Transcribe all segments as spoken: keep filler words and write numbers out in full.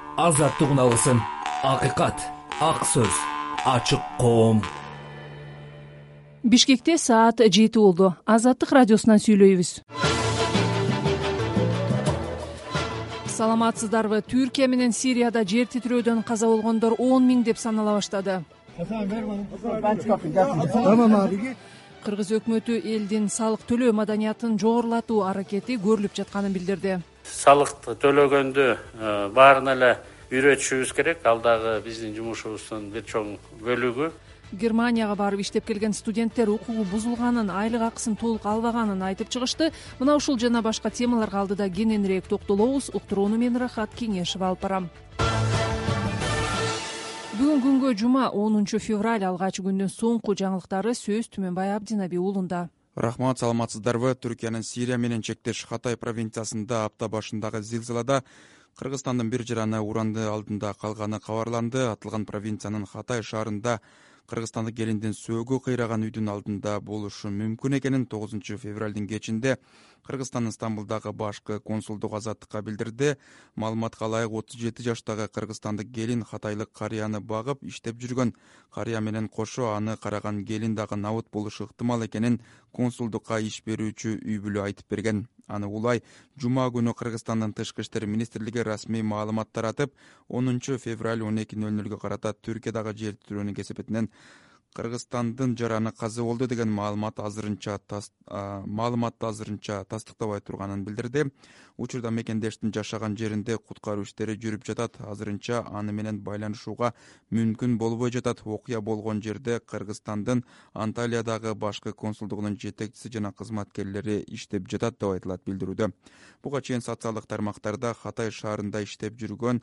азаттык алсын, акыйкат, ак сөз, ачык коом. Бишкекте саат жети болду. Азаттык радиосунан сүйлөйбүз. Саламатсыздарбы? Түркия менен Сирияда жер титирөөдөн каза болгондор он миң деп санала баштады. Кыргыз өкмөтү элдин салык төлөө маданиятын жогорулатуу аракети көрүлүп жатканын билдирди. Салыкты төлөгөндү баарына эле үйрөтүшүбүз керек. Ал дагы биздин жумушубуздун бир чоң бөлүгү. Германияга барып иштеп келген студенттер укугу бузулганын, айлык акысын толук албаганын айтып чыгышты. Мына ушул жана башка темаларга алдыда кененирээк токтолобуз. Уктурууну мен Рахат Кеңешева алып барам. Бүгүн күнгө жума онунчу февраль, алгач күндүн соңку жаңылыктары сөз Түмөнбай Абдинаби уулунда. Рахмат, саламатсыздарбы? Түркиянын Сирия менен чектеш Хатай провинциясында апта башындагы зилзалада Кыргызстандын бир жараны уранды алдында калганы кабарланды. Атылган провинциянын Хатай шаарында кыргызстандык келиндин сөөгү кыйраган үйдүн алдында болушу мүмкүн экенин тогузунчу февралдын кечинде Кыргызстандын Стамбулдагы башкы консулдук Азаттыкка билдирди. Маалыматка ылайык отуз жети жаштагы кыргызстандык келин хатайлык карыяны багып иштеп жүргөн. Карыя менен кошо аны караган келин дагы набыт болушу ыктымал экенин консулдукка иш берүүчү үй бүлө айтып берген. Аны улай жума күнү Кыргызстандын тышкы иштер министрлиги расмий маалымат таратып, онунчу февраль он эки ноль нөлгө карата Түркиядагы жер титирөөнүн кесепетинен Кыргызстандын жараны каза болду деген маалымат азырынча маалыматты азырынча тастыктабай турганын билдирди. Учурда мекендештин жашаган жеринде куткаруу иштери жүрүп жатат. Азырынча аны менен байланышууга мүмкүн болбой жатат. Окуя болгон жерде Кыргызстандын Анталиядагы башкы консулдугунун жетекчиси жана кызматкерлери иштеп жатат деп айтылат билдирүүдө. Буга чейин социалдык тармактарда Хатай шаарында иштеп жүргөн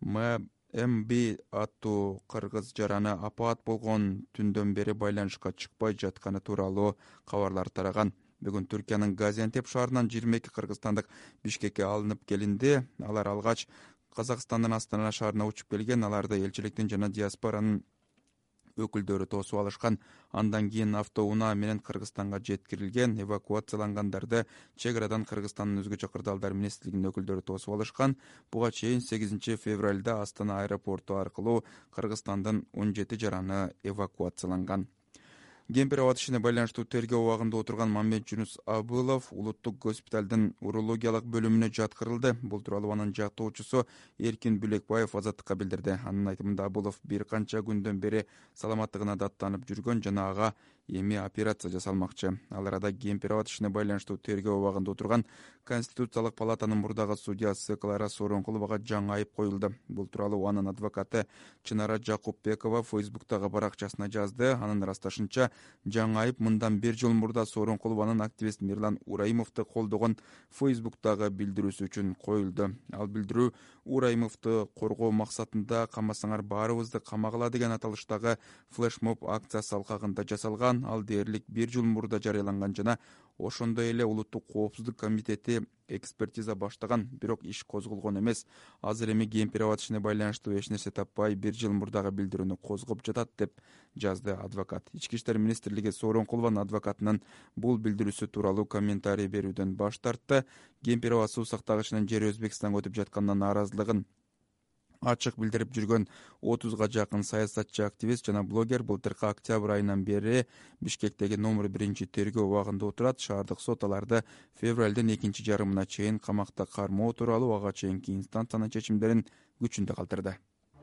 эм би аттуу кыргыз жараны апаат болгон түндөн бери байланышка чыкпай жатканы тууралуу кабарлар тараган. Бүгүн Түркиянын Газиантеп шаарынан жыйырма эки кыргызстандык Бишкекке алынып келинди. Алар алгач Казакстандын Астана шаарына учуп келген. Аларды элчиликтин жана диаспоранын өкүлдөрү тосуп алышкан. Андан кийин автоунаа менен Кыргызстанга жеткирилген. Эвакуациялангандарды чек арадан Кыргызстандын өзгөчө кырдаалдар министрлигинин өкүлдөрү тосуп алышкан. Буга чейин сегизинчи февралда Астана аэропорту аркылуу Кыргызстандын он жети жараны эвакуацияланган. Кемпир абад ишине байланыштуу тергөө убагында отурган Мамед Жунус Абылов улуттук госпиталдын урологиялык бөлүмүнө жаткырылды. Бул тууралуу анын жактоочусу Эркин Бүлекбаев Азаттыкка билдирди. Анын айтымында Абылов бир канча күндөн бери саламаттыгына даттанып жүргөн жана ага эми операция жасалмакчы. Ал арада Кемпир абад ишине байланыштуу тергөө убагында отурган Конституциялык палатанын мурдагы судьясы Клара Сооронкуловага жаңы айып коюлду. Бул тууралуу анын адвокаты Чынара Жакупбекова Фейсбуктагы баракчасына жазды. Анын ырасташынча, жаңы айып мындан бир жыл мурда Сооронкулованын активист Мирлан Ураимовду колдогон Фейсбуктагы билдирүүсү үчүн коюлду. Ал билдирүү Ураимовду коргоо максатында камасаңар баарыбызды камагыла деген аталыштагы флешмоб акциясы алкагында жасалган. Ал дээрлик бир жыл мурда жарыяланган жана ошондой эле улуттук коопсуздук комитети экспертиза баштаган, бирок иш козголгон эмес. Азыр эми Кемпир абад ишине байланыштуу эч нерсе таппай бир жыл мурдагы билдирүүнү козгоп жатат деп жазды адвокат. Ички иштер министрлиги Сооронкулованын адвокатынын бул билдирүүсү тууралуу комментарий берүүдөн баш тартты. Кемпир абад суу сактагычынын жери Өзбекстанга өтүп жатканына нааразылыгын ачык билдирип жүргөн отузга жакын саясатчы, активист жана блогер былтыркы октябрь айынан бери Бишкектеги номер биринчи тергөө убагында отурат. Шаардык сот аларды февралдын экинчи жарымына чейин камакта кармоо тууралуу ага чейинки инстанциянын чечимдерин күчүндө калтырды.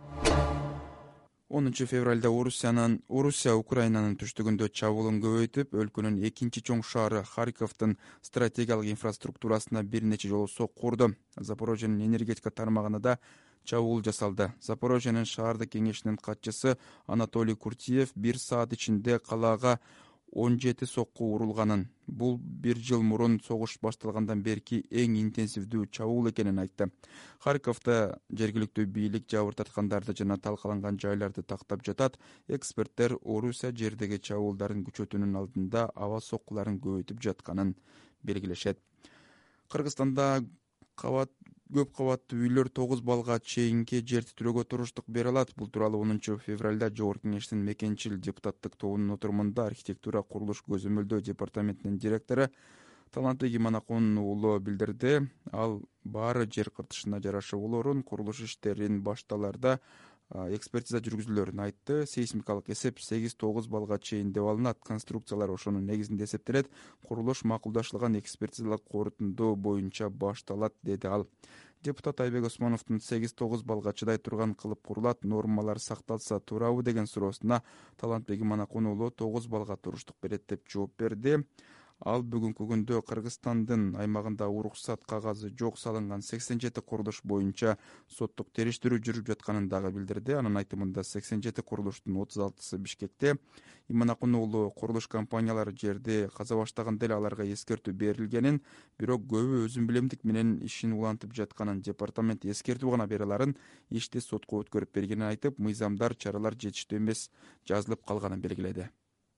онунчу февралда Орусиянын Орусия Украинанын түштүгүндө чабуулун көбөйтүп, өлкөнүн экинчи чоң шаары Харьковдун стратегиялык инфраструктурасына бир нече жолу сокку урду. Запорожьенин энергетика тармагына да чабуул жасалды. Запорожьенин шаардык кеңешинин катчысы Анатолий Куртиев бир саат ичинде калаага он жети сокку урулганын, бул бир жыл мурун согуш башталгандан берки эң интенсивдүү чабуул экенин айтты. Харьковдо жергиликтүү бийлик жабыртаткандарды жана талкаланган жайларды тактап жатат. Эксперттер Орусия жердеги чабуулдарын күчөтүүнүн алдында аба соккуларын көбөйтүп жатканын белгилешет. Кыргызстанда кабат көп кабаттуу үйлөр тогуз балга чейинки жер титирөөгө туруштук бере алат. Бул тууралуу онунчу февралда Жогорку Кеңештин мекенчил депутаттык тобунун отурумунда архитектура курулуш көзөмөлдөө департаментинин директору Талант Игиманакон уулу билдирди. Ал баары жер кыртышына жараша болорун, курулуш иштерин башталарда экспертиза жүргүзүлөрүн айтты. Сейсмикалык эсеп сегиз тогуз баллга чейин деп алынат. Конструкциялар ошонун негизинде эсептелет. Курулуш макулдашылган экспертизалык корутундуу боюнча башталат, деди ал. Депутат Айбек Осмоновдун сегиз тогуз баллга чыдай турган кылып курулат, нормалар сакталса туурабы деген суроосуна Талантбек Иманакун уулу тогуз баллга туруштук берет деп жооп берди. Ал бүгүнкү күндө Кыргызстандын аймагында уруксат кагазы жок салынган сексен жети курулуш боюнча соттук териштирүү жүрүп жатканын дагы билдирди. Анын айтымында сексен жети курулуштун отуз алтысы Бишкекте. Иманакун уулу курулуш компаниялары жерди каза баштаганда эле аларга эскертүү берилгенин, бирок көбү өзүн билемдик менен ишин улантып жатканын, департамент эскертүү гана бере аларын, ишти сотко өткөрүп бергенин айтып, мыйзамдар, чаралар жетиштүү эмес жазылып калганын белгиледи.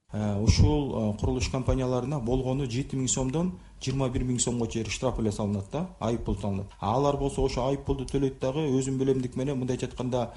Ушул курулуш компанияларына болгону жети миң сомдон жыйырма бир миң сомго чейин штраф эле салынат да, айып пул салынат. Алар болсо ошо айып пулду төлөйт дагы өзүн билемдик менен, мындайча айтканда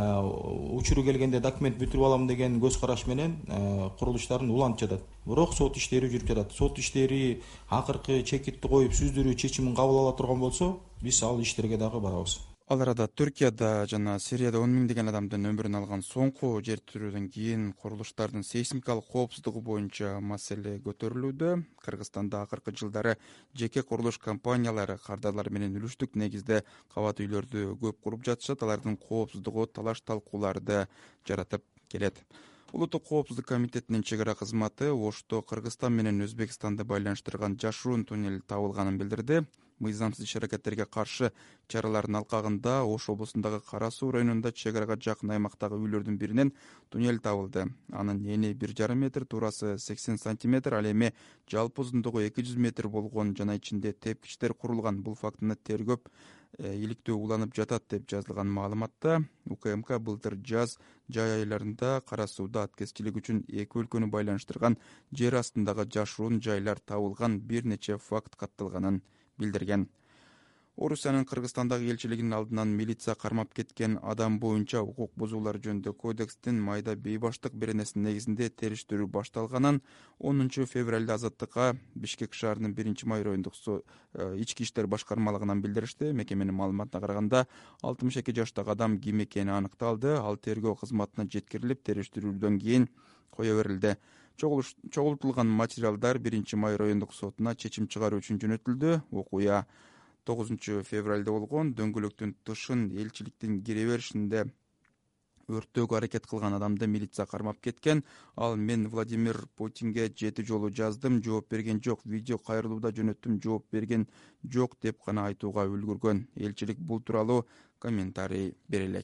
учуру келгенде документ бүтүрүп алам деген көз караш менен курулуштарын улантып жатат. Бирок сот иштери жүрүп жатат. Сот иштери акыркы чекитти коюп сүздүрүү чечимин кабыл ала турган болсо, биз ал иштерге дагы барабыз. Ал арада Түркияда жана Сирияда он миңдеген адамдын өмүрүн алган соңку жер титирөөдөн кийин курулуштардын сейсмикалык коопсуздугу боюнча маселе көтөрүлүүдө. Кыргызстанда акыркы жылдары жеке курулуш компаниялары кардарлар менен үлүштүк негизде кабат үйлөрдү көп куруп жатышат. Алардын коопсуздугу талаш талкууларды жаратып келет. Улуттук коопсуздук комитетинин чек ара кызматы Ошто Кыргызстан менен Өзбекстанды байланыштырган жашыруун туннель табылганын билдирди. Мыйзамсыз иш-аракеттерге каршы чаралардын алкагында Ош облусундагы Кара Суу районунда чек арага жакын аймактагы үйлөрдүн биринен туннель табылды. Анын эни бир жарым метр, туурасы сексен сантиметр, ал эми жалпы узундугу эки жүз метр болгон жана ичинде тепкичтер курулган. Бул фактыны тергөп иликтөө уланып жатат деп жазылган маалыматта. УКМК былтыр жаз жай айларында Кара Сууда аткезчилик үчүн эки өлкөнү байланыштырган жер астындагы жашыруун жайлар табылган бир нече факт катталганын билдирген. Орусиянын Кыргызстандагы элчилигинин алдынан милиция кармап кеткен адам боюнча укук бузуулар жөнүндө кодекстин майда бейбаштык беренесинин негизинде териштирүү башталганын онунчу февралда Азаттыкка Бишкек шаарынын биринчи май райондук ички иштер башкармалыгынан билдиришти. Мекеменин маалыматына караганда алтымыш эки жаштагы адам ким экени аныкталды. Ал тергөө кызматына жеткирилип, териштирүүдөн кийин кое берилди. Чогултулган материалдар биринчи май райондук сотуна чечим чыгаруу үчүн жөнөтүлдү. Окуя тогузунчу февралда болгон. Дөңгөлөктүн тышын элчиликтин кире беришинде өрттөөгө аракет кылган адамды милиция кармап кеткен. Ал мен Владимир Путинге жети жолу жаздым, жооп берген жок, видео кайрылууда жөнөттүм, жооп берген жок деп гана айтууга үлгүргөн. Элчилик бул тууралуу комментарий бере элек.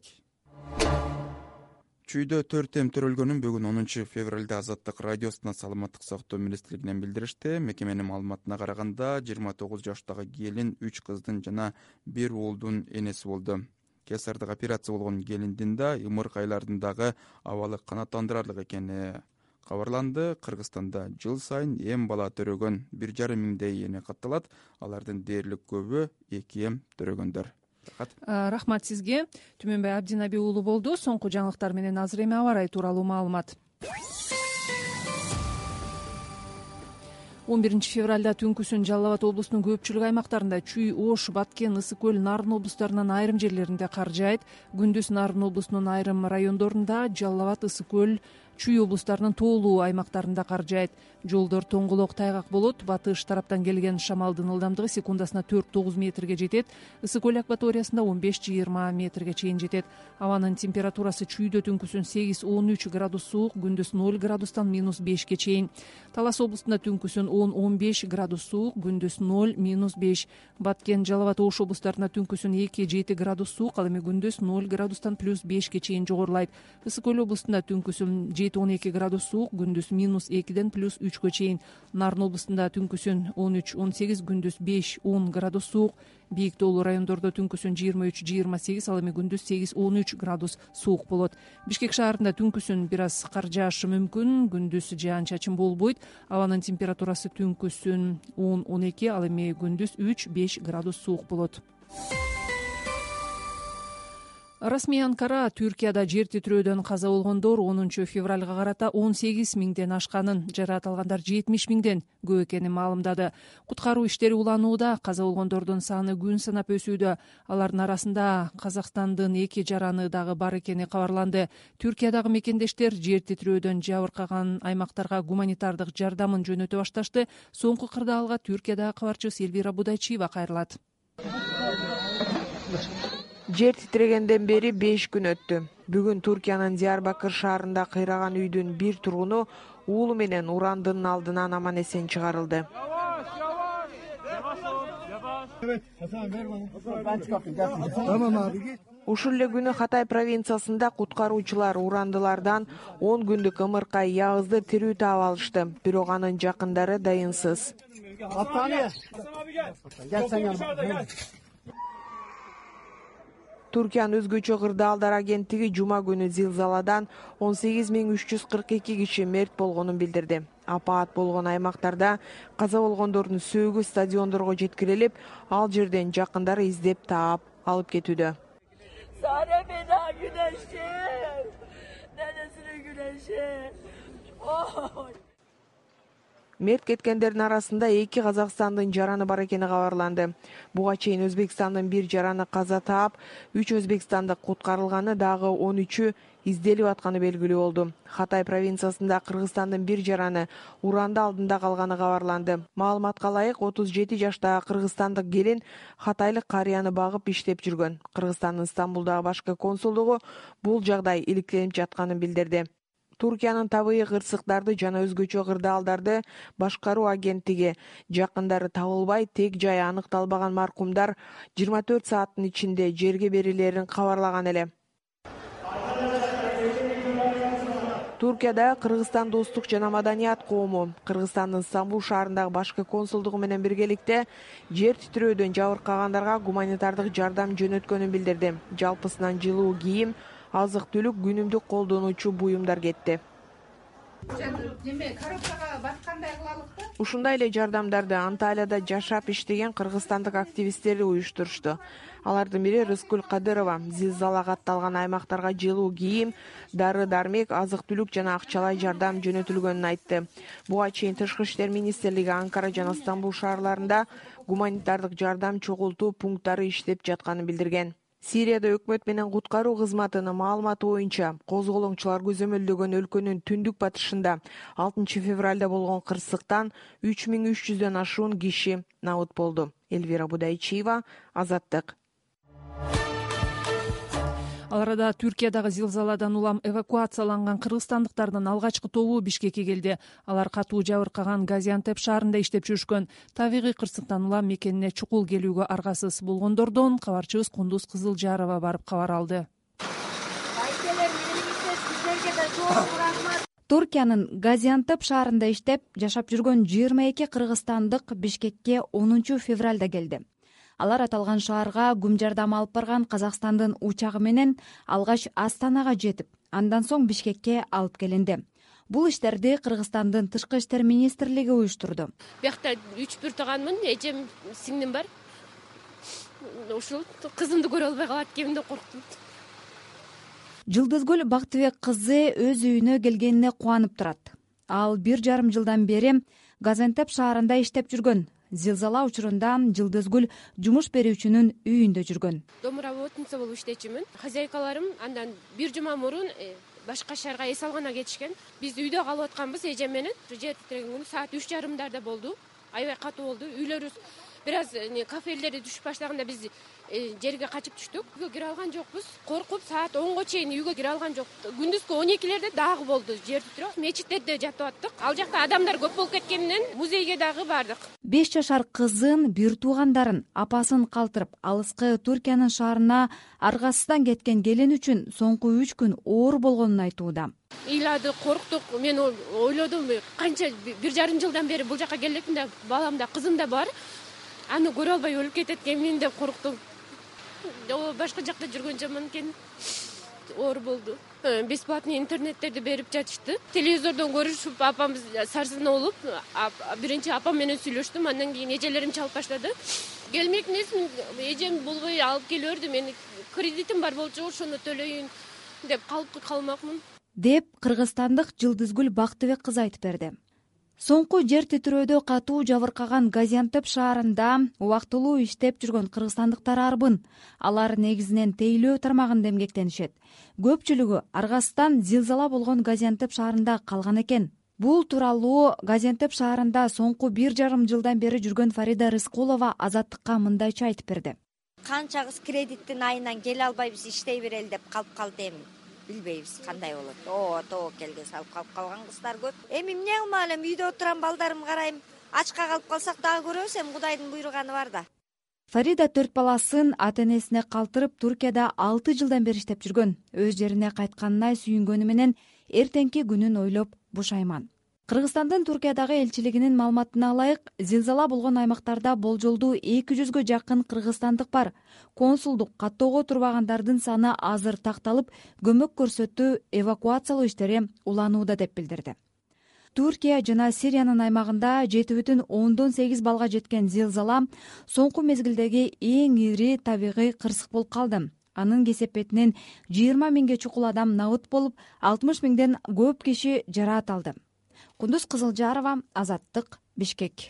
Чүйдө төрт эм төрөлгөнүн бүгүн онунчу февралда Азаттык радиосуна саламаттык сактоо министрлигинен билдиришти. Мекеменин маалыматына караганда жыйырма тогуз жаштагы келин үч кыздын жана бир уулдун энеси болду. Кесардык операция болгон келиндин да ымырк айларындагы абалы канааттандырарлык экени кабарланды. Кыргызстанда жыл сайын эм бала төрөгөн бир жарым миңдей эне катталат. Алардын дээрлик көбү эки эм төрөгөндөр. Рахмат сизге. Түмөнбай Абдинаби уулу болду. Соңку жаңылыктар менен азыр эми аба ырайы тууралуу маалымат. он биринчи февралда түнкүсүн Жалал Абад облусунун көпчүлүк аймактарында Чүй, Ош, Баткен, Ысык көл, Нарын облустарынын айрым жерлеринде кар жаайт. Күндүз Нарын облусунун айрым райондорунда, Жалал Абад, Ысык көл, Чүй облустарынын тоолуу аймактарында кар жаайт. Жолдор тоңголок, тайгак болот. Батыш тараптан келген шамалдын ылдамдыгы секундасына төрт тогуз метрге жетет. Ысык көл акваториясында он беш жыйырма метрге чейин жетет. Абанын температурасы Чүйдө түнкүсүн сегиз он үч градус суук, күндүз ноль градустан минус бешке чейин. Талас облустунда түнкүсүн он он беш градус суук, күндүз ноль минус беш. Баткен, Жалал Абад, Ош облустарында түнкүсүн эки жети градус суук, ал эми күндүз ноль градустан плюс бешке чейин жогорулайт. Ысык көл облустунда түнкүсүн жети он эки градус суук, күндүз минус экиден плюс үчкө чейин. Нарын облустунда түнкүсүн он үч он сегиз, күндүз беш он градус суук. Бийик тоолуу райондордо түнкүсүн жыйырма үч жыйырма сегиз, ал эми күндүз сегиз он үч градус суук болот. Бишкек шаарында түнкүсүн бир аз кар жаашы мүмкүн, күндүз жаан-чачын болбойт. Абанын температурасы түнкүсүн он он эки, ал эми күндүз үч беш градус суук болот. Расмий Анкара Түркияда жер титирөөдөн каза болгондор онунчу февралга карата он сегиз миңден ашканын, жаратылгандар жетимиш миңден көп экенин маалымдады. Куткаруу иштери уланууда, каза болгондордун саны күн санап өсүүдө. Алардын арасында Казакстандын эки жараны дагы бар экени кабарланды. Түркиядагы мекендештер жер титирөөдөн жабыркаган аймактарга гуманитардык жардамын жөнөтө башташты. Соңку кырдаалга Түркиядагы кабарчыбыз Элвира Будайчиева кайрылат. Жер титирегенден бери беш күн өттү. Бүгүн Туркиянын Диярбакыр шаарында кыйраган үйдүн бир тургуну уулу менен урандын алдынан аман эсен чыгарылды. Ушул эле күнү Хатай провинциясында куткаруучулар урандылардан он күндүк ымыркай Ягызды тирүү таап алышты. Бирок анын жакындары дайынсыз. Туркиянын өзгөчө кырдаалдар агенттиги жума күнү зилзаладан он сегиз миң үч жүз кырк эки киши мерт болгонун билдирди. Апаат болгон аймактарда каза болгондордун сөөгү стадиондорго жеткирилип, ал жерден жакындары издеп таап алып кетүүдө. Мерт кеткендердин арасында эки Казакстандын жараны бар экени кабарланды. Буга чейин Өзбекстандын бир жараны каза таап, үч өзбекстандык куткарылганы, дагы он үчү изделип атканы белгилүү болду. Хатай провинциясында Кыргызстандын бир жараны уранды алдында калганы кабарланды. Маалыматка ылайык, отуз жети жаштагы кыргызстандык келин хатайлык карыяны багып иштеп жүргөн. Кыргызстандын Стамбулдагы башкы консулдугу бул жагдай иликтенип жатканын билдирди. Туркиянын табигый кырсыктарды жана өзгөчө кырдаалдарды башкаруу агенттиги жакындары табылбай, тег жайы аныкталбаган маркумдар жыйырма төрт сааттын ичинде жерге берилерин кабарлаган эле. Туркияда Кыргызстан достук жана маданият коому Кыргызстандын Стамбул шаарындагы башкы консулдугу менен биргеликте жер титирөөдөн жабыркагандарга гуманитардык жардам жөнөткөнүн билдирди. Жалпысынан жылуу кийим, азык-түлүк, күнүмдүк колдонуучу буюмдар кетти. Ушундай эле жардамдарды Анталияда жашап иштеген кыргызстандык активисттер уюштурушту. Алардын бири Рыскүл Кадырова зилзала катталган аймактарга жылуу кийим, дары-дармек, азык-түлүк жана акчалай жардам жөнөтүлгөнүн айтты. Буга чейин Тышкы иштер министрлиги Анкара жана Стамбул шаарларында гуманитардык жардам чогултуу пункттары иштеп жатканын билдирген. Сирияда өкмөт менен куткаруу кызматынын маалыматы боюнча, козголоңчулар көзөмөлдөгөн өлкөнүн түндүк батышында алтынчы февралда болгон кырсыктан үч миң үч жүздөн ашуун киши набыт болду. Элвира Будайчиева, Азаттык. Ал арада Түркиядагы зилзаладан улам эвакуацияланган кыргызстандыктардын алгачкы тобу Бишкекке келди. Алар катуу жабыркаган Газиантеп шаарында иштеп жүрүшкөн. Табигый кырсыктан улам мекенине чукул келүүгө аргасыз болгондордон кабарчыбыз Кундуз Кызылжарова барып кабар алды. Туркиянын Газиантеп шаарында иштеп жашап жүргөн жыйырма эки кыргызстандык Бишкекке онунчу февралда келди. Алар аталган шаарга күм жардам алып барган Казакстандын учагы менен алгач Астанага жетип, андан соң Бишкекке алып келинди. Бул иштерди Кыргызстандын Тышкы иштер министрлиги уюштурду. Биякта үч бир тууганмын, эжем, сиңдим бар. Ушул кызымды көрө албай калат экенмин деп корктум. Жылдызгүл Бактыбек кызы өз үйүнө келгенине кубанып турат. Ал бир жарым жылдан бери Газиантеп шаарында иштеп жүргөн. Зилзала учурунда Жылдызгүл жумуш берүүчүнүн үйүндө жүргөн. Домработница болуп иштечүмүн. Хозяйкаларым андан бир жума мурун башка шаарга эс алгана кетишкен. Биз үйдө калып атканбыз эжем менен. Жер титиреген күнү саат үч жарымдарда болду. Аябай катуу болду. Үйлөрүбүз бир аз кафелери түшүп баштаганда биз жерге качып түштүк. Үйгө кире алган жокпуз. Коркуп саат онго чейин үйгө кире алган жок. Күндүзгү он экилерде дагы болду жер титирөө. Мечиттерде жатып аттык. Ал жакта адамдар көп болуп кеткенинен музейге дагы бардык. беш жашар кызын, бир туугандарын, апасын калтырып, алыскы Түркиянын шаарына аргасыздан кеткен келин үчүн соңку үч күн оор болгонун айтууда. Ыйлады, корктук. Мен ойлодум, канча бир жарым жылдан бери бул жака келдим да, балам да, кызым да бар. Аны көрө албай өлүп кетет экенмин деп корктум. Башка жакта жүргөн жаман экен. Оор болду. Бесплатный интернеттерди берип жатышты. Телевизордон көрүшүп, апамыз сарсына болуп, биринчи апам менен сүйлөштүм, андан кийин эжелерим чалып баштады. келмек несин эжем болбой алып келе берди, менин кредитим бар болчу, ошону төлөйүн деп калып калмакмын деп кыргызстандык Жылдызгүл Бактыбек кызы айтып берди. Соңку жер титирөөдө катуу жабыркаган Газиантеп шаарында убактылуу иштеп жүргөн кыргызстандыктар арбын. Алар негизинен тейлөө тармагында эмгектенишет. Көпчүлүгү Аргастан зилзала болгон Газиантеп шаарында калган экен. Бул тууралуу Газиантеп шаарында соңку бир жарым жылдан бери жүргөн Фарида Рыскулова Азаттыкка мындайча айтып берди. Канчагыз кредиттин айынан келе албайбыз, иштей берели деп калып калды, эми билбейбиз кандай болот. О, тобокелге салып калып калган кыздар көп. Эми эмне кылмак элем, үйдө отурам, балдарымды карайм. Ачка калып калсак дагы көрөбүз, эми Кудайдын буйруганы бар да. Фарида төрт баласын ата-энесине калтырып Туркияда алты жылдан бери иштеп жүргөн. Өз жерине кайтканына сүйүнгөнү менен эртеңки күнүн ойлоп бушайман. Кыргызстандын Туркиядагы элчилигинин маалыматына ылайык, зилзала болгон аймактарда болжолдуу эки жүзгө жакын кыргызстандык бар. Консулдук каттоого турбагандардын саны азыр такталып, көмөк көрсөтүү, эвакуациялоо иштери уланууда деп билдирди. Туркия жана Сириянын аймагында жети бүтүн ондон сегиз балга жеткен зилзала соңку мезгилдеги эң ири табигый кырсык болуп калды. Анын кесепетинен жыйырма миңге чукул адам набыт болуп, алтымыш миңден көп киши жараат алды. Кундуз Кызылжарова, Азаттык, Бишкек.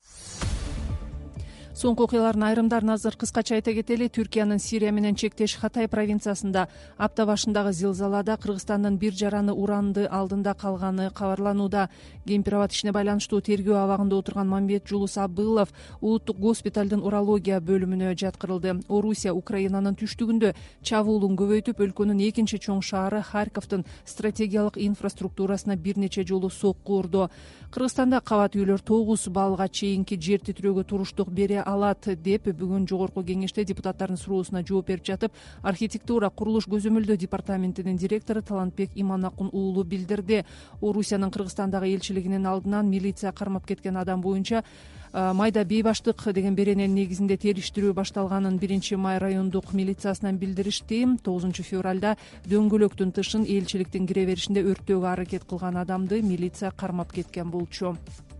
Соңку окуялардын айрымдарын азыр кыскача айта кетели. Түркиянын Сирия менен чектеш Хатай провинциясында апта башындагы зилзалада Кыргызстандын бир жараны уранды алдында калганы кабарланууда. Гемпирабад ишине байланыштуу тергөө абагында отурган Мамбет Жулус Абылов улуттук госпиталдын урология бөлүмүнө жаткырылды. Орусия Украинанын түштүгүндө чабуулун көбөйтүп, өлкөнүн экинчи чоң шаары Харьковдун стратегиялык инфраструктурасына бир нече жолу сокку урду. Кыргызстанда кабат үйлөр тогуз баллга чейинки жер титирөөгө туруштук бере алат деп бүгүн жогорку кеңеште депутаттардын суроосуна жооп берип жатып, архитектура курулуш көзөмөлдөө департаментинин директору Талантбек Иманакун уулу билдирди. Орусиянын Кыргызстандагы элчилигинин алдынан милиция кармап кеткен адам боюнча майда бейбаштык деген берененин негизинде териштирүү башталганын биринчи май райондук милициясынан билдиришти. тогузунчу февралда дөңгөлөктүн тышын элчиликтин кире беришинде өрттөөгө аракет кылган адамды милиция кармап кеткен болчу.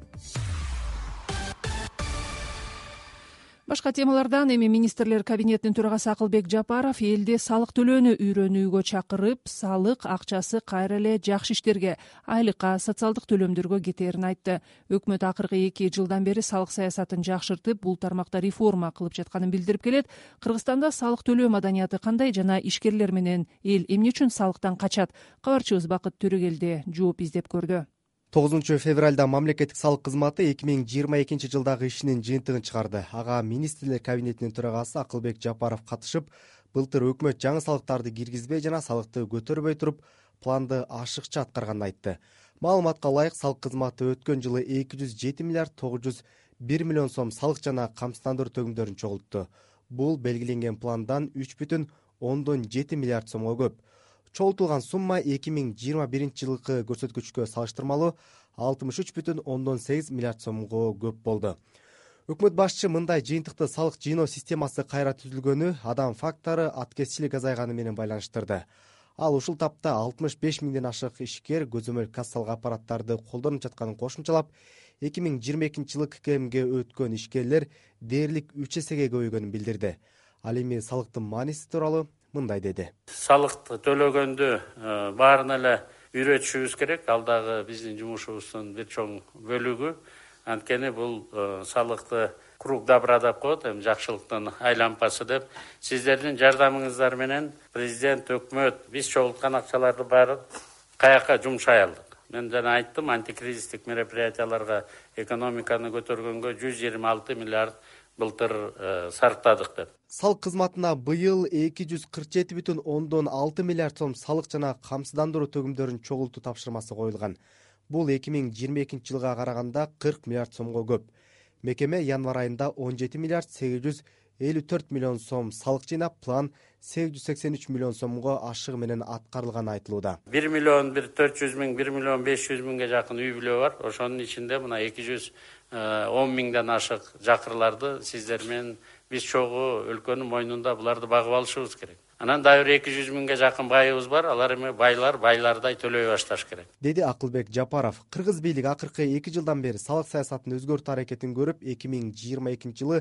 Башка темалардан эми министрлер кабинетинин төрагасы Акылбек Жапаров элде салык төлөөнү үйрөнүүгө чакырып, салык акчасы кайра эле жакшы иштерге, айлыкка, социалдык төлөмдөргө кетээрин айтты. Өкмөт акыркы эки жылдан бери салык саясатын жакшыртып, бул тармакта реформа кылып жатканын билдирип келет. Кыргызстанда салык төлөө маданияты кандай жана ишкерлер менен эл эмне үчүн салыктан качат? Кабарчыбыз Бакыт Төрөгелди жооп издеп көрдү. тогузунчу февралда мамлекеттик салык кызматы эки миң жыйырма экинчи жылдагы ишинин жыйынтыгын чыгарды. Ага министрлер кабинетинин төрагасы Акылбек Жапаров катышып, былтыр өкмөт жаңы салыктарды киргизбей жана салыкты көтөрбөй туруп, планды ашыкча аткарганын айтты. Маалыматка ылайык, салык кызматы өткөн жылы эки жүз жети миллиард тогуз жүз бир миллион сом салык жана камсыздандыруу төгүмдөрүн чогултту. Бул белгиленген пландан үч бүтүн ондон жети миллиард сомго көп. Чогултулган сумма эки миң жыйырма биринчи жылкы көрсөткүчкө салыштырмалуу алтымыш үч бүтүн ондон сегиз миллиард сомго көп болду. Өкмөт башчы мындай жыйынтыкты салык жыйноо системасы кайра түзүлгөнү адам фактору аткезчилик азайганы менен байланыштырды. Ал ушул тапта алтымыш беш миңден ашык ишкер көзөмөл кассалык аппараттарды колдонуп жатканын кошумчалап, эки миң жыйырма экинчи жылы ККМге өткөн ишкерлер дээрлик үч эсеге көбөйгөнүн билдирди. Ал эми салыктын мааниси тууралуу мындай деди. Салыкты төлөгөндү баарын эле үйрөтүшүбүз керек. Ал дагы биздин жумушубуздун бир чоң бөлүгү. Анткени бул салыкты круг добра деп коет, эми жакшылыктын айлампасы деп. Сиздердин жардамыңыздар менен президент, өкмөт биз чогулткан акчаларды баарын каяка жумшай алдык. Мен жана айттым, антикризистик мероприятияларга, экономиканы көтөргөнгө жүз жыйырма алты миллиард былтыр сарптадык деп. Салык кызматына быйыл эки жүз кырк жети бүтүн ондон алты миллиард сом салык жана камсыздандыруу төгүмдөрүн чогултуу тапшырмасы коюлган. Бул эки миң жыйырма экинчи жылга караганда кырк миллиард сомго көп. Мекеме январь айында он жети миллиард сегиз жүз элүү төрт миллион сом салык жыйнап, план сегиз жүз сексен үч миллион сомго ашыгы менен аткарылганы айтылууда. бир миллион бир төрт жүз миң, бир миллион беш жүз миңге жакын үй бүлө бар. Ошонун ичинде мына эки жүз он миңден ашык жакырларды сиздер менен биз чогуу өлкөнүн мойнунда буларды багып алышыбыз керек. Анан дагы эки жүз миңге жакын байыбыз бар. Алар эми байлар байлардай төлөй башташ керек, деди Акылбек Жапаров. Кыргыз бийлиги акыркы эки жылдан бери салык саясатын өзгөртүү аракетин көрүп, эки миң жыйырма экинчи жылы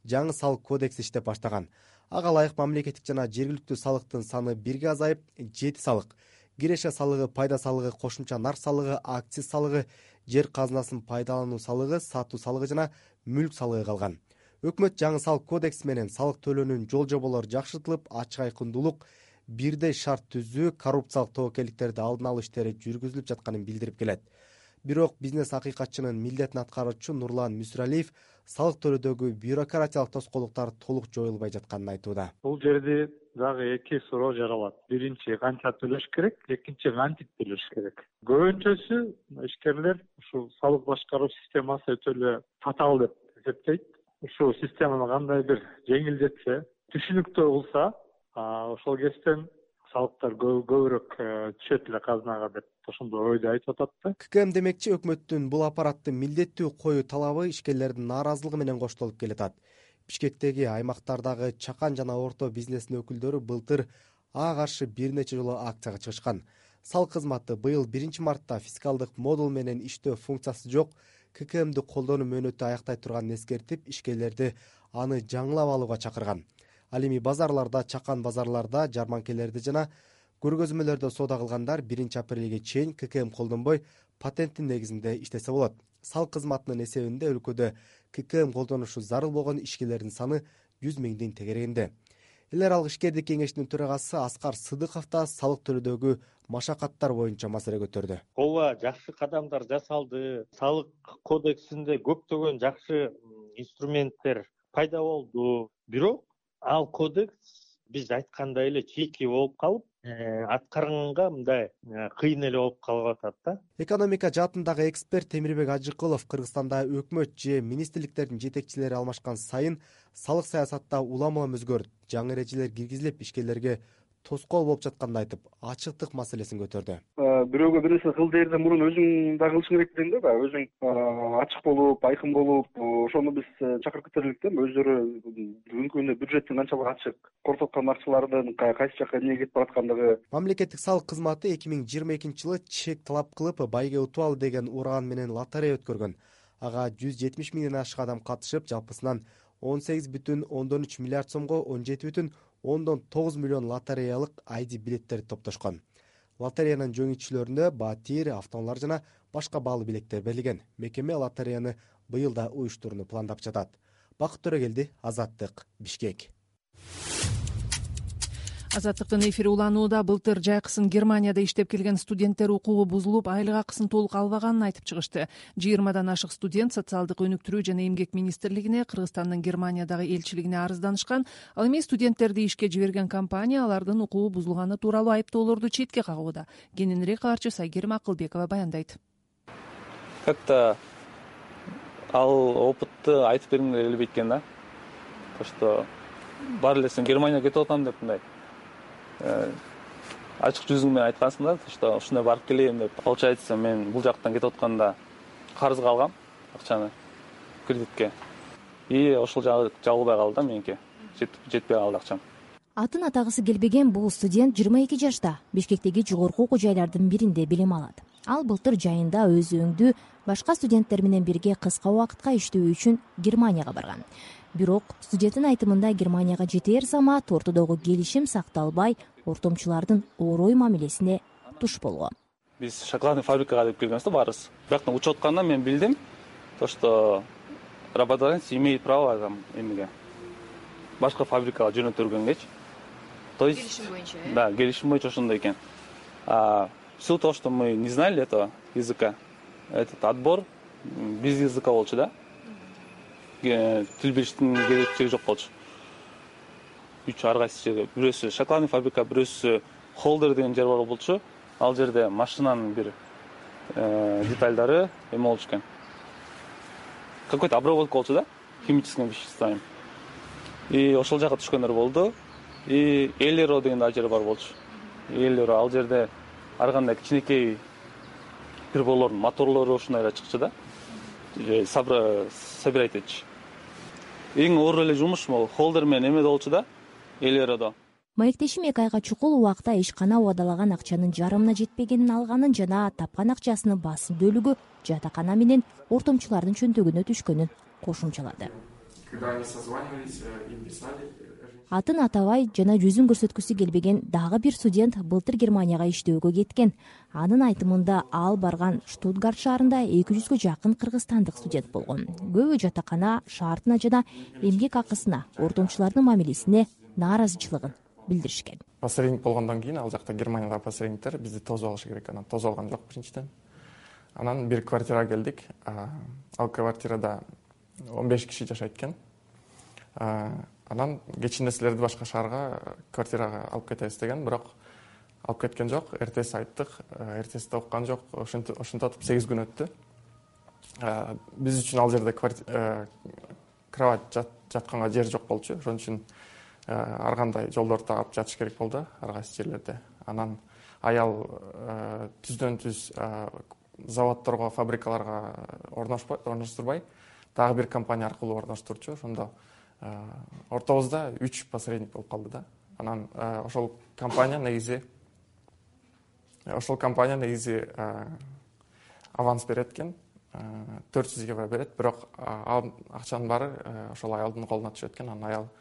жаңы салык кодекси иштеп баштаган. Ага ылайык мамлекеттик жана жергиликтүү салыктын саны бирге азайып, жети салык — киреше салыгы, пайда салыгы, кошумча нарк салыгы, акциз салыгы, жер казынасын пайдалануу салыгы, сатуу салыгы жана мүлк салыгы калган. Өкмөт жаңы салык кодекси менен салык төлөөнүн жол жоболору жакшыртылып, ачык айкындуулук, бирдей шарт түзүү, коррупциялык тобокелдиктерди алдын алуу иштери жүргүзүлүп жатканын билдирип келет. Бирок бизнес акыйкатчынын милдетин аткаруучу Нурлан Мүсүралиев салык төлөөдөгү бюрократиялык тоскоолдуктар толук жоюлбай жатканын айтууда. Бул жерде дагы эки суроо жаралат. Биринчи, канча төлөш керек, экинчи, кантип төлөш керек. Көбүнчөсү ишкерлер ушул салык башкаруу системасы өтө эле татаал деп эсептейт. Ушул системаны кандай бир жеңилдетсе, түшүнүктүү кылса, ошол кесиптен салыктар көбүрөөк түшөт эле казынага деп ошондой ойду айтып атат да. ККМ демекчи, өкмөттүн бул аппаратты милдеттүү коюу талабы ишкерлердин нааразылыгы менен коштолуп келатат. Бишкектеги аймактардагы чакан жана орто бизнестин өкүлдөрү былтыр ага каршы бир нече жолу акцияга чыгышкан. Салык кызматы быйыл биринчи мартта фискалдык модул менен иштөө функциясы жок ККМди колдонуу мөөнөтү аяктай турганын эскертип, ишкерлерди аны жаңылап алууга чакырган. Ал эми базарларда, чакан базарларда, жарманкелерде жана көргөзмөлөрдө соода кылгандар биринчи апрелге чейин ККМ колдонбой, патенттин негизинде иштесе болот. Салык кызматынын эсебинде өлкөдө ККМ колдонушу зарыл болгон ишкерлердин саны жүз миңдин тегерегинде. Эл аралык ишкердик кеңешинин төрагасы Аскар Сыдыков да салык төлөөдөгү машакаттар боюнча маселе көтөрдү. Ооба, жакшы кадамдар жасалды. Салык кодексинде көптөгөн жакшы инструменттер пайда болду. Бирок ал кодекс биз айткандай эле чийки болуп калып, аткарганга мындай кыйын эле болуп калып атат да. Экономика жаатындагы эксперт Темирбек Ажыкулов Кыргызстанда өкмөт же министрликтердин жетекчилери алмашкан сайын салык саясатта улам-улам өзгөрүп, жаңы эрежелер киргизилип, ишкерлерге тоскоол болуп жатканын айтып, ачыктык маселесин көтөрдү. Бирөөгө бир нерсе кыл дээрден мурун өзүң да кылышың керек деген да, өзүң ачык болуп, айкын болуп, ошону биз чакырып кетерлик да. Өздөрү бүгүнкү күндө бюджеттин канчалык ачык, кортоткон акчалардын кайсы жакка эмне кетип бараткандыгы. Мамлекеттик салык кызматы эки миң жыйырма экинчи жылы чек талап кылып, байге утуп ал деген ураган менен лотерея өткөргөн. Ага жүз жетимиш миңден ашык адам катышып, жалпысынан он сегиз бүтүн ондон үч миллиард сомго он жети бүтүн ондон тогуз миллион лотереялык айди билеттерди топтошкон. Лотереянын жеңүүчүлөрүнө батир, автоунаалар жана башка баалуу билеттер берилген. Мекеме лотереяны быйыл да уюштурууну пландап жатат. Бакыт Төрөгелди, Азаттык, Бишкек. Азаттыктын эфири уланууда. Былтыр жайкысын Германияда иштеп келген студенттер укугу бузулуп, айлык акысын толук албаганын айтып чыгышты. жыйырмадан ашык студент социалдык өнүктүрүү жана эмгек министрлигине, Кыргызстандын Германиядагы элчилигине арызданышкан. Ал эми студенттерди ишке жиберген компания алардын укугу бузулганы тууралуу айыптоолорду четке кагууда. Кененирээк кабарчы Сайгерим Акылбекова баяндайт. Как-то ал опытты айтып бергимге келбейт экен да. То что бар элесиң Германияга кетип атам деп мындай ачык жүзүң менен айткансың да, что ушундай барып келейин деп. Получается, мен бул жактан кетип атканда карызга алгам акчаны кредитке. И ошол жагы жабылбай калды да меники. Жетпей калды акчам. Атын атагысы келбеген бул студент жыйырма эки жашта Бишкектеги жогорку окуу жайлардын биринде билим алат. Ал былтыр жайында өз өңдүү башка студенттер менен бирге кыска убакытка иштөө үчүн Германияга барган. Бирок студенттин айтымында Германияга жетер замат ортодогу келишим сакталбай, ортомчулардын орой мамилесине туш болгон. Биз шоколадный фабрикага деп келгенбиз да баарыбыз. Бирок учуп атканда мен билдим, то что работодатель имеет право там эмеге башка фабрикага жөнөтүлгөнгечи. То есть келишим боюнча, э? Да, келишим боюнча ошондой экен. А в силу того, что мы не знали этого языка, этот отбор без языка болчу да. Тил билиштин керектиги жок болчу. Үч ар кайсы жерге, бирөөсү шоколадный фабрика, бирөөсү холдер деген жер бар болчу. Ал жерде машинанын бир детальдары эме болчу экен. Какой-то обработка болчу да, химическими веществами. И ошол жака түшкөндөр болду. И Элеро деген да жер бар болчу. Элеро ал жерде ар кандай кичинекей приборлордун моторлору ушундай чыкчу да. Собирать этчи. Эң оор эле жумуш могу холдер менен эме болчу да, Элеrodо. Маектешим эки айга чукул убакта ишкана убадалаган акчанын жарымына жетпегенин алганын жана тапкан акчасынын басым бөлүгү жатакана менен ортомчулардын чөнтөгүнө түшкөнүн кошумчалады. когда они созванивались, им писали. Атын атабай жана жүзүн көрсөткүсү келбеген дагы бир студент былтыр Германияга иштөөгө кеткен. Анын айтымында ал барган Штутгарт шаарында эки жүзгө жакын кыргызстандык студент болгон. Көбү жатакана шартына жана эмгек акысына, ортомчулардын мамилесине нааразычылыгын билдиришкен. Посредник болгондон кийин ал жакта Германияда посредниктер бизди тосуп алышы керек. Анан тосуп алган жок биринчиден. Анан бир квартирага келдик. Ал квартирада он беш киши жашайт экен. Анан кечинде силерди башка шаарга квартирага алып кетебиз деген, бирок алып кеткен жок. Эртеси айттык, эртеси да уккан жок. Ошентип сегиз күн өттү. Биз үчүн ал жерде кровать жатканга жер жок болчу. Ошон үчүн ар кандай жолдорду тагып жатыш керек болду ар кайсы жерлерде. Анан аял түздөн түз заводдорго, фабрикаларга орноштурбай, дагы бир компания аркылуу орноштурчу. Ошондо ортобузда үч посредник болуп калды да. Анан ошол компания негизи ошол компания негизи аванс берет экен, төрт жүз евро берет, бирок ал акчанын баары ошол аялдын колуна түшөт экен. Анан аял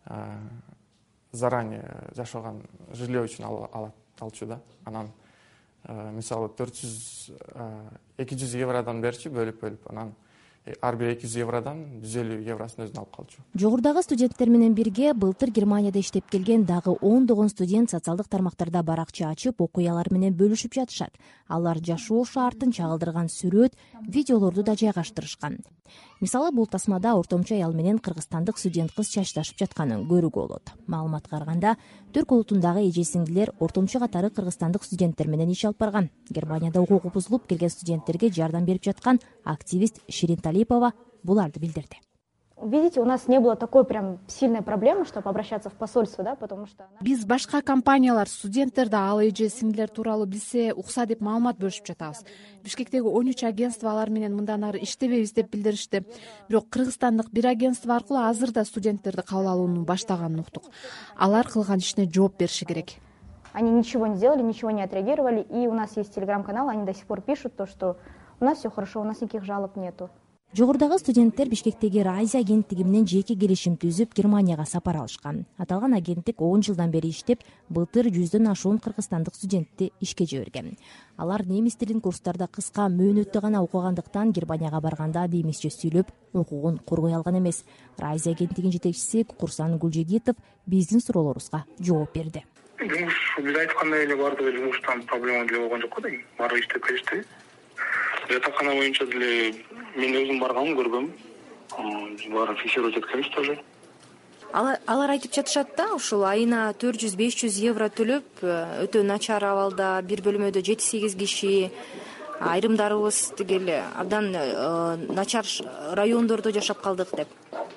заранее жашаган жилье үчүн алчу да. Анан мисалы төрт жүз эки жүз евродан берчү, бөлүп-бөлүп, анан ар бир эки жүз евродан жүз элүү евросун өзүнө алып калчу. Жогорудагы студенттер менен бирге былтыр Германияда иштеп келген дагы ондогон студент социалдык тармактарда баракча ачып, окуялар менен бөлүшүп жатышат. Алар жашоо шартын чагылдырган сүрөт, видеолорду да жайгаштырышкан. Мисалы, бул тасмада ортомчу аял менен кыргызстандык студент кыз чачташып жатканын көрүүгө болот. Маалыматка караганда, Түрк улутундагы эже-сиңдилер ортомчу катары кыргызстандык студенттер менен иш алып барган. Германияда укугу бузулуп келген студенттерге жардам берип жаткан активист Ширин Талипова буларды билдирди. Видите, у нас не было такой прям сильной проблемы, чтобы обращаться в посольство, да, потому что... Биз башка компаниялар студенттерди ал эже-сиңдилер тууралуу билсе, укса деп маалымат бөлүшүп жатабыз. Бишкектеги он үч агентство алар менен мындан ары иштебейбиз деп билдиришти. Бирок кыргызстандык бир агентство аркылуу азыр да студенттерди кабыл алууну баштаганын уктук. Алар кылган ишине жооп бериши керек. Они ничего не сделали, ничего не отреагировали, и у нас есть телеграм-канал, они до сих пор пишут то, что у нас все хорошо, у нас никаких жалоб нету. Жогорудагы студенттер Бишкектеги Райза агенттиги менен жеке келишим түзүп Германияга сапар алышкан. Аталган агенттик он жылдан бери иштеп, былтыр жүздөн ашуун кыргызстандык студентти ишке жиберген. Алар немис тилин курстарда кыска мөөнөттө гана окугандыктан Германияга барганда немисче сүйлөп, окугун коргой алган эмес. Райза агенттигинин жетекчиси Курсан Гулжегитов биздин суроолорубузга жооп берди. Жумуш биз айткандай эле баардыгы жумуштан проблема деле болгон жок да. Баары иштеп келишти. Жатакана боюнча деле мен өзүм барганмын, көргөм. Баарын фиксировать эткенбиз тоже. Алар айтып жатышат да, ушул айына төрт жүз беш жүз евро төлөп, өтө начар абалда бир бөлмөдө жети сегиз киши, айрымдарыбыз тигил абдан начар райондордо жашап калдык деп.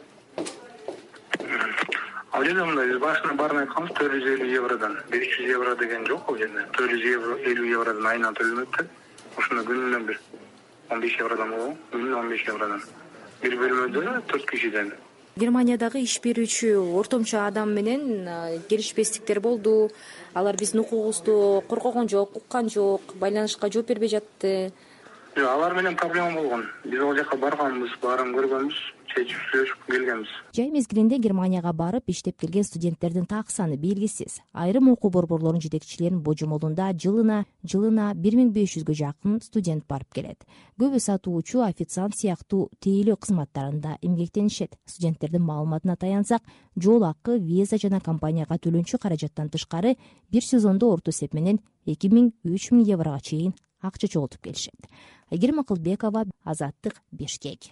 Ал жерде мындай, биз башында баарын айтканбыз, төрт жүз элүү евродан беш жүз евро деген жок ал жерде. төрт жүз элүү евродан айына төлөнөт да. Ошондо күнүнөн бир он беш евродан болобу? Күнүнө он беш евродан. Бир бөлмөдө төрт кишиден. Германиядагы иш берүүчү ортомчу адам менен келишпестиктер болду. Алар биздин укугубузду коргогон жок, уккан жок, байланышка жооп бербей жатты. Жок, алар менен проблема болгон. Биз ал жака барганбыз, баарын көргөнбүз, чечип сүйлөшүп келгенбиз. Жай мезгилинде Германияга барып иштеп келген студенттердин так саны белгисиз. Айрым окуу борборлорунун жетекчилеринин божомолунда жылына жылына бир миң беш жүзгө жакын студент барып келет. Көбү сатуучу, официант сыяктуу тейлөө кызматтарында эмгектенишет. Студенттердин маалыматына таянсак, жол акы, виза жана компанияга төлөнчү каражаттан тышкары бир сезондо орто эсеп менен эки миң үч миң еврого чейин акча чогултуп келишет. Айгерим Акылбекова, Азаттык, Бишкек.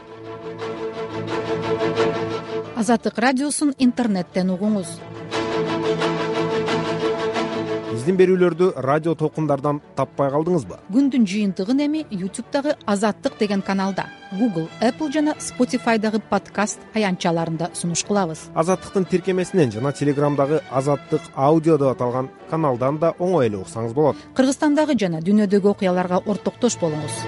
Азаттык радиосун интернеттен угуңуз. Биздин берүүлөрдү радио толкундардан таппай калдыңызбы? Күндүн жыйынтыгын эми ютубтагы Азаттык деген каналда, Google, Apple жана Spotify'дагы подкаст аянтчаларында сунуш кылабыз. Азаттыктын тиркемесинен жана Телеграмдагы Азаттык аудио деп аталган каналдан да оңой эле уксаңыз болот. Кыргызстандагы жана дүйнөдөгү окуяларга ортоктош болуңуз.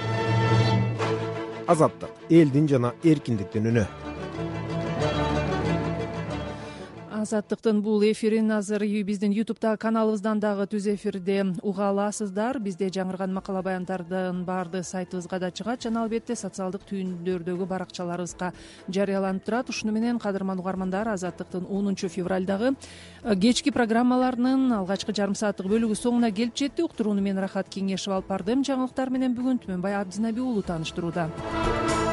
Азаттык — элдин жана эркиндиктин үнү. азаттыктын бул эфирин азыр биздин ютубтагы каналыбыздан дагы түз эфирде уга аласыздар. Бизде жаңырган макала баяндардын баардыгы сайтыбызга да чыгат жана албетте социалдык түйүндөрдөгү баракчаларыбызга жарыяланып турат. Ушуну менен кадырман угармандар, азаттыктын онунчу февралдагы кечки программаларынын алгачкы жарым сааттык бөлүгү соңуна келип жетти. Уктурууну мен Рахат Кеңешев алып бардым. Жаңылыктар менен бүгүн Түмөнбай Абдинабий уулу тааныштырууда.